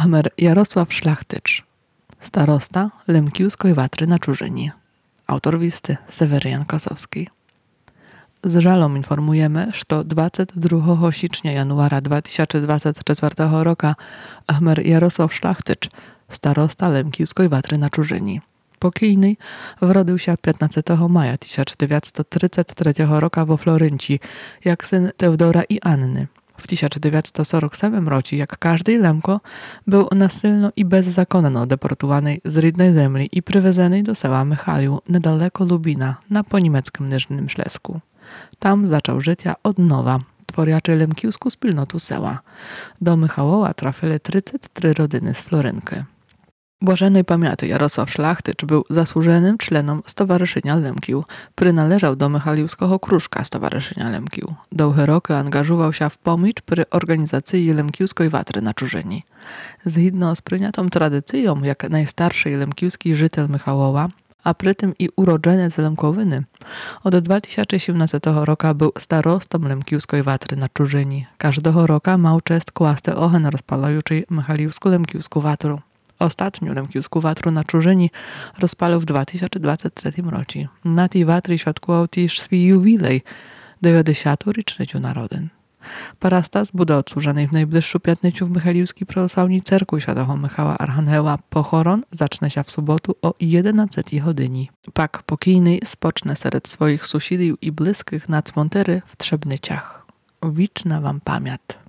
Ahmer Jarosław Szlachtycz, starosta Lemkiuskiej Watry na Czurzyni. Autor listy Seweryjan Kosowski. Z żalom informujemy, że 22 sierpnia januara 2024 roku Ahmer Jarosław Szlachtycz, starosta Lemkiuskiej Watry na Czurzyni. Pokійny wrodził się 15 maja 1933 roku we Florynci, jak syn Teodora i Anny. W 1947 roku, jak każdy Lemko, był nasylno i bezzakonno deportowany z rodnej ziemi i przywiezony do sela Michaliu, niedaleko Lubina, na poniemieckim Niżnym Ślesku. Tam zaczął życia od nowa, tworząc lemkiuską wspólnotę sela. Do Michałowa trafili 33 rodziny z Florynki. Błażenej pamięci Jarosław Szlachtycz był zasłużonym członem Stowarzyszenia Lemkił. Przynależał do Michaliwskiego Krużka Stowarzyszenia Lemkił. Długie roky angażował się w pomoc przy organizacji Lemkiuskiej Watry na Czurzyni. Zgodnie z przyjętą tradycją, jak najstarszy lemkiuski żytel Michałowa, a przy tym i urodzeniec Lemkowiny, od 2017 roku był starostą Lemkiuskiej Watry na Czurzyni. Każdego roku miał czest kłaść ogień rozpalający Michaliwską Lemkiuską Watru. Ostatnią Lemkiuską Watrę na Czurzyni rozpalił w 2023 roku. Na tej watry świadkował też swój jubilej, 90. rocznicę narodzin. Parastas bude odsłużony w najbliższą piątnicę w Michaliwskiej Prawosławnej Cerkwi Świętego Michała Archangela. Pochoron zacznie się w sobotu o 11 godzinie. Pak pokійny spocznie wśród swoich sąsiadów i bliskich na cmentarzu w Trzebnyciach. Wieczna wam pamięć.